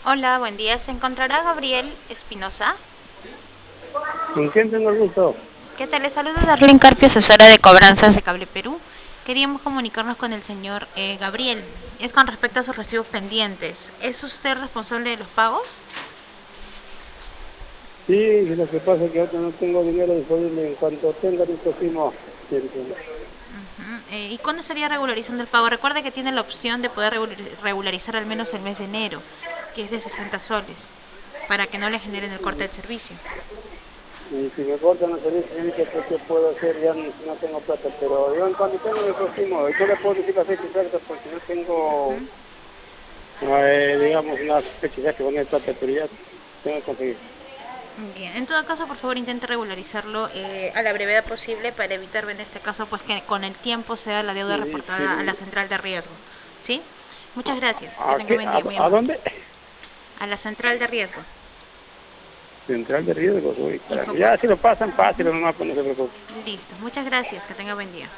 Hola, buen día. ¿Se encontrará Gabriel Espinosa? ¿Con quién tengo el gusto? ¿Qué tal? Le saludo Darlene Carpio, asesora de cobranzas de Cable Perú. Queríamos comunicarnos con el señor Gabriel. Es con respecto a sus recibos pendientes. ¿Es usted responsable de los pagos? Sí, lo que pasa es que ahora no tengo dinero disponible. En cuanto tenga mi próximo, sí, entiendo. ¿Y cuándo estaría regularizando el pago? Recuerde que tiene la opción de poder regularizar al menos el mes de enero, que es de 60 soles, para que no le generen el corte del servicio. Y si me cortan el servicio, señorita, pues, ¿qué puedo hacer? Ya no tengo plata, pero yo en cuanto tenga mi próximo, yo le puedo decir la fecha exacta porque yo tengo, digamos, una fecha exacta con el plata, pero ya tengo que conseguir. Bien, en todo caso, por favor, intente regularizarlo a la brevedad posible para evitar, en este caso, pues que con el tiempo sea la deuda Sí, reportada a la sí. central de riesgo. ¿Sí? Muchas gracias. Que ¿A tenga qué? buen día, muy ¿A amable. dónde? A la central de riesgo. Central de riesgos, uy, caramba. Infocop. Ya, si lo pasan, pásenlo nomás, pues no se preocupe. Listo. Muchas gracias. Que tenga buen día.